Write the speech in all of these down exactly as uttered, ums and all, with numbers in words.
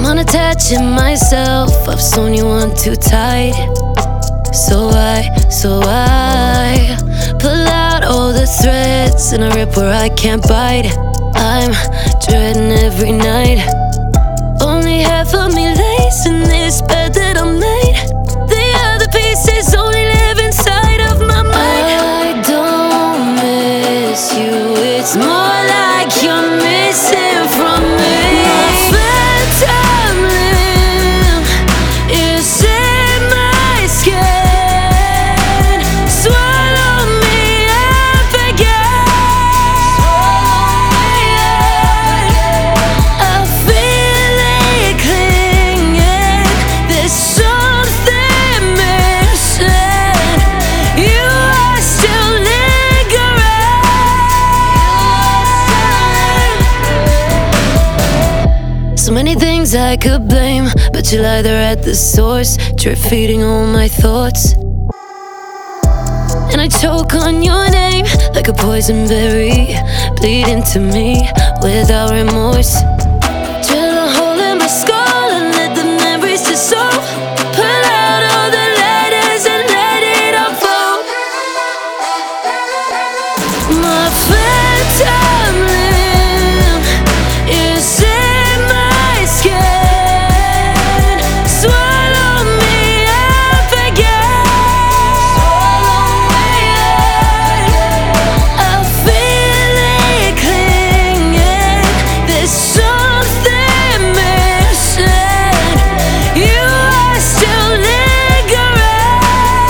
unattaching myself. I've sewn you on too tight. So I, so I pull out all the threads and I rip where I can't bite. I'm dreading every night. Only half of me lays in this bed that I made. The other pieces only live inside of my mind. I don't miss you, it's more like you're missing from me. My phantom limb is in my skin. Swallow me up again. I feel it clinging. There's something missing. You are still lingering. So many things I could blame, but you're either at the source, drip feeding all my thoughts. And I choke on your name like a poison berry, bleed into me without remorse. Drill a hole in my skull and let the memories dissolve. Pull out all the letters and let it unfold. My phantom limb is in my skin. Swallow me up again. I feel it clinging. There's something missing. You are still lingering.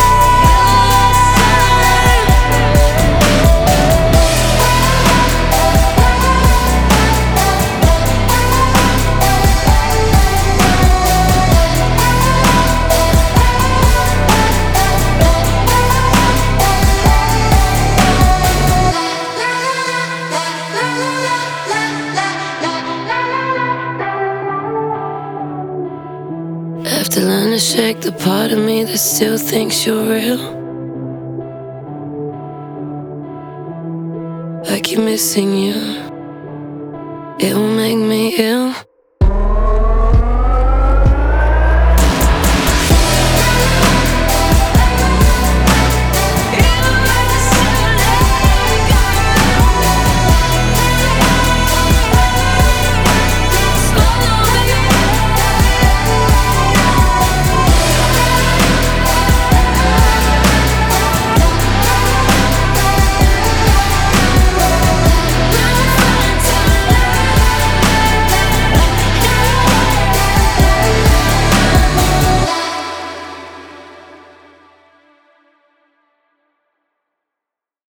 I have to learn to shake the part of me that still thinks you're real. I keep missing you. It will make me ill.